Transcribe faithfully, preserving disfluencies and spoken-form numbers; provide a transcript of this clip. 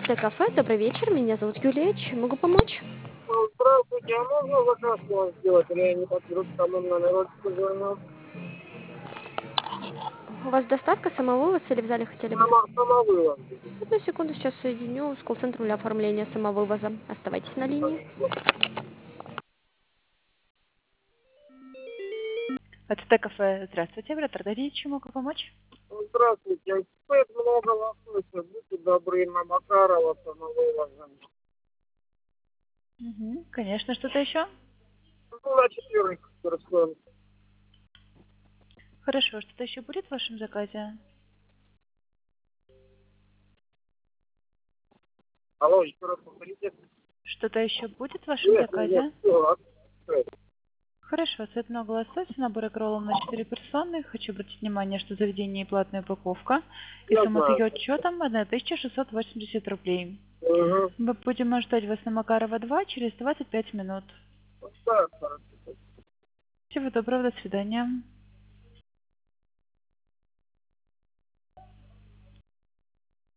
АСТ-кафе. Добрый вечер, меня зовут Юлия. Чем могу помочь? Ну, здравствуйте, а можно заказ у вас сделать, или я не подберу к тому номеру позвоню? У вас доставка, самовывоз или в зале хотели бы Само, заказать? самовывоз будет. Одну секунду, сейчас соединю с колл-центром для оформления самовывоза. Оставайтесь на линии. АСТ-кафе, здравствуйте, в Роттердари, чем могу помочь? Ну, здравствуйте, эксперт много лосося, будьте добры, на Макарова самовывозом. Угу, конечно, что-то еще? Ну, на четверых персон. Хорошо, что-то еще будет в вашем заказе? Алло, еще раз повторите. Что-то еще будет в вашем Нет, нет, нет, заказе? все, Хорошо, цветного лосося, набор роллов на четыре персоны. Хочу обратить внимание, что заведение и платная упаковка. И я сумма с знаю. ее отчетом тысяча шестьсот восемьдесят рублей. Угу. Мы будем ждать вас на Макарова два через двадцать пять минут. Да, хорошо. Всего доброго, до свидания.